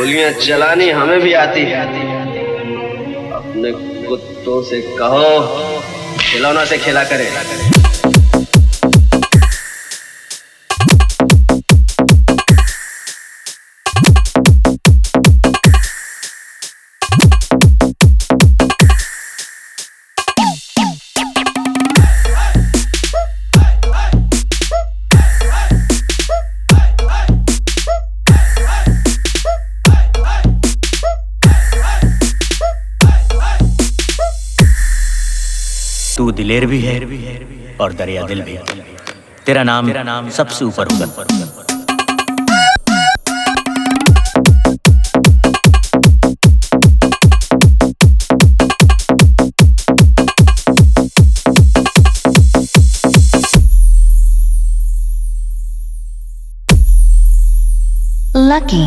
गोलियां चलानी हमें भी आती है। अपने कुत्तों से कहो खिलौना से खेला करे। तू दिलेर भी है और दरिया दिल भी। तेरा नाम सबसे ऊपर होगा। Lucky.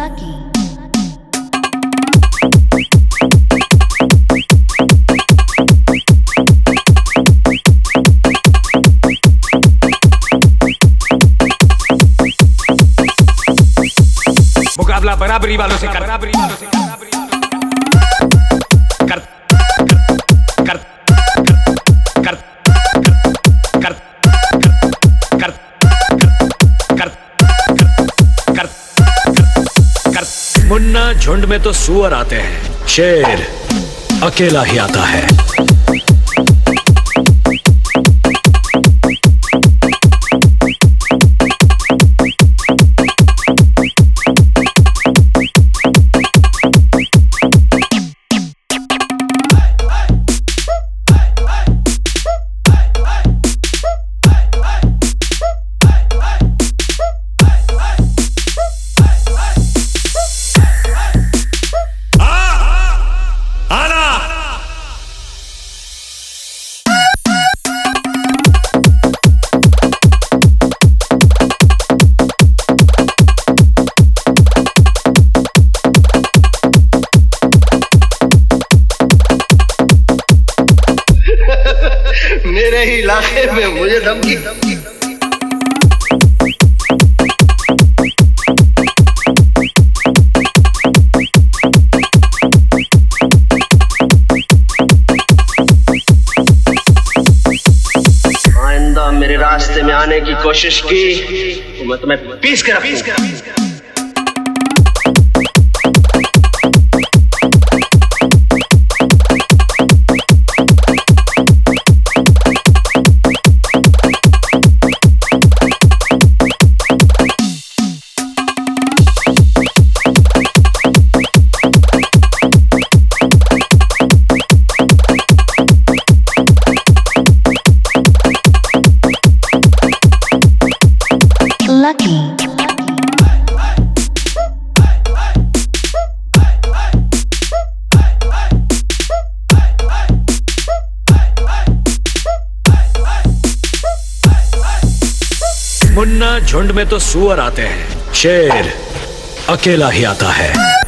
मुकाबला बराबरी वालों से कर मुन्ना झुंड में तो सुअर आते हैं, शेर अकेला ही आता है। मेरे ही इलाके में मुझे धमकी। आइंदा मेरे रास्ते में आने की कोशिश की तो मैं तुम्हें पीस कर Lucky. मुन्ना झुंड में तो सुअर आते हैं, शेर अकेला ही आता है।